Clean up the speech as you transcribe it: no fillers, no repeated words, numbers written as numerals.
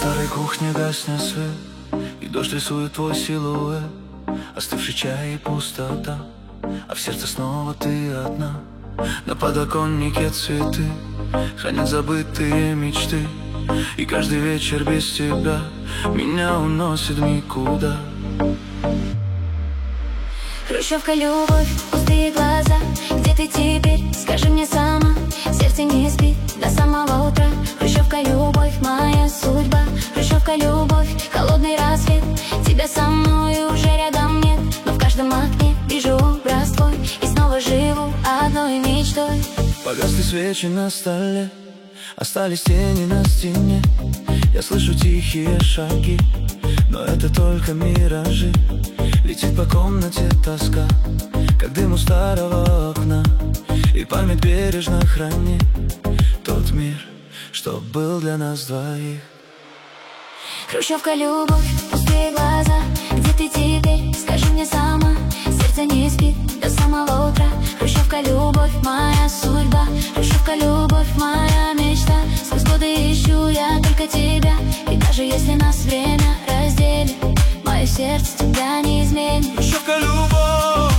старой кухне гаснет свет, и дождь рисует твой силуэт. Остывший чай и пустота, а в сердце снова ты одна. На подоконнике цветы хранят забытые мечты, и каждый вечер без тебя меня уносит в никуда. Хрущевка, любовь, пустые глаза. Где ты теперь? Скажи мне сама. Сердце не спит до самого утра. Хрущевка, любовь, моя судьба. Хрущевка, любовь, холодный рассвет. Тебя со мной уже рядом нет, но в каждом окне вижу образ твой, и снова живу одной мечтой. Погасли свечи на столе, остались тени на стене. Я слышу тихие шаги, но это только миражи. Летит по комнате тоска, как дым у старого окна, и память бережно хранит тот мир, что был для нас двоих. Хрущевка, любовь, пустые глаза. Где ты теперь? Скажи мне сама. Сердце не спит до самого утра. Хрущевка, любовь, моя судьба. Хрущевка, любовь, моя мечта. Сквозь годы ищу я только тебя, и даже если нас время разделит, мое сердце тебя не изменит. Хрущевка, любовь,